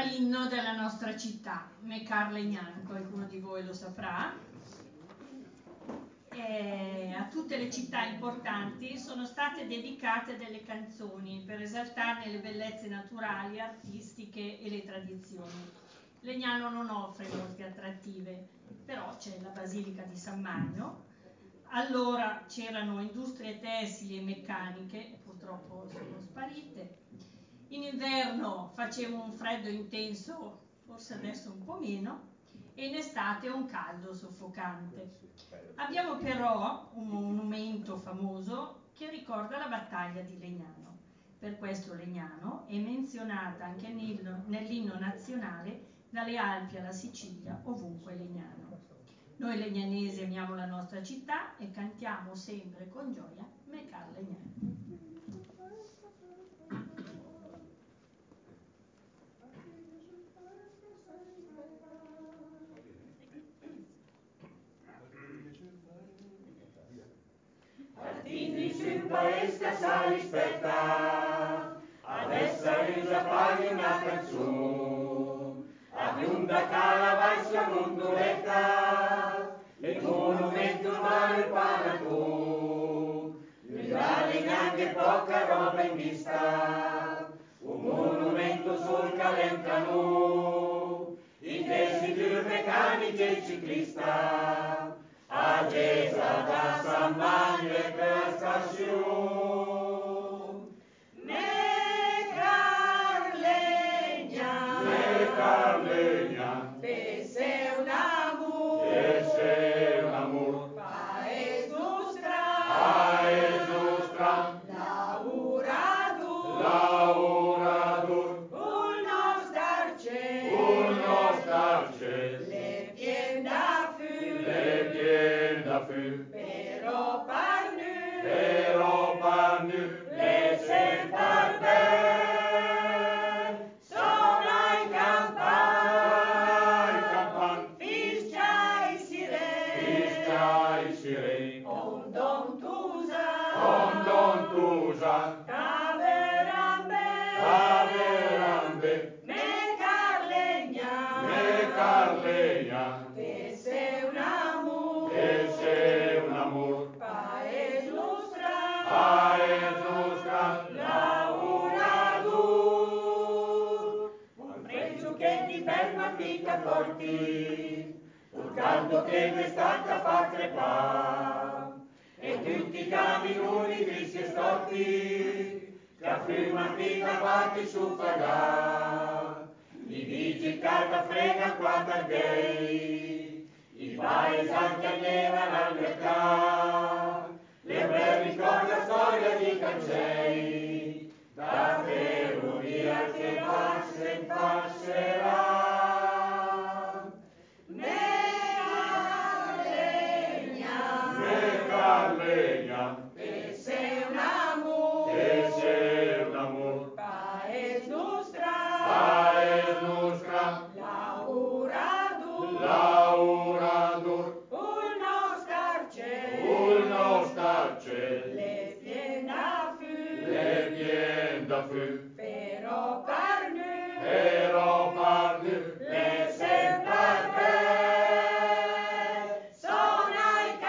l'inno della nostra città, Mecar Legnan, qualcuno di voi lo saprà. A tutte le città importanti sono state dedicate delle canzoni per esaltarne le bellezze naturali, artistiche e le tradizioni. Legnano non offre molte attrattive, però c'è la Basilica di San Magno. Allora c'erano industrie tessili e meccaniche, e purtroppo sono sparite. In inverno faceva un freddo intenso, forse adesso un po' meno, e in estate un caldo soffocante. Abbiamo però un monumento famoso che ricorda la battaglia di Legnano. Per questo Legnano è menzionata anche nell'inno nazionale, dalle Alpi alla Sicilia, ovunque Legnano. Noi legnanesi amiamo la nostra città e cantiamo sempre con gioia Mecar Legnan. Artigli sul paese che sa rispetta, adesso usa fare una canzone, aggiunta calavassa mondoletta, il monumento mare panato, non vale neanche poca roba in vista, un monumento sul calentano, i desideri meccanici e ciclista, a Gesù da San Magno e per stazione. Mecar Legnan, sei un amor, paese nostra, lavoradur, un nostar ciel, le pien da fû, però par nu, laissez par belle, sona in campagne, fiscia i sirene, on don tusa, caverambe, Mecar Legnan, che sei un amor, paese nostra, lavoradur, un prezzo che ti ferma mica forti, un caldo che d'estate fa crepare, e tutti i caminoni tristi e storti, che affirmano mica fatti su pagare, i vigili calda frega quattro gay, i paesani allevano all'età, le belle ricorda storia di Cancei, da ferrovia che passa e passerà. Mecar Legnan, che sei un amor, paese nostra, lavoradur, un nostar ciel, le pien da fû, però par nu, laissez par belle, sona i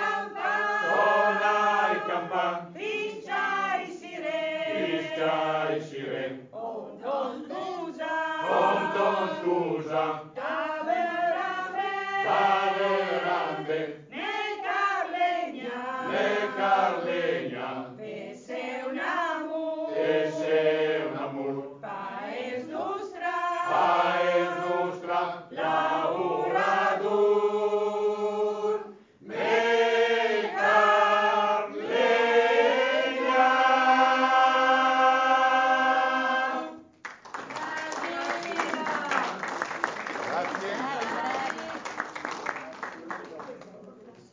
campagne, fiscia i sirene, on don tusa, caverambe,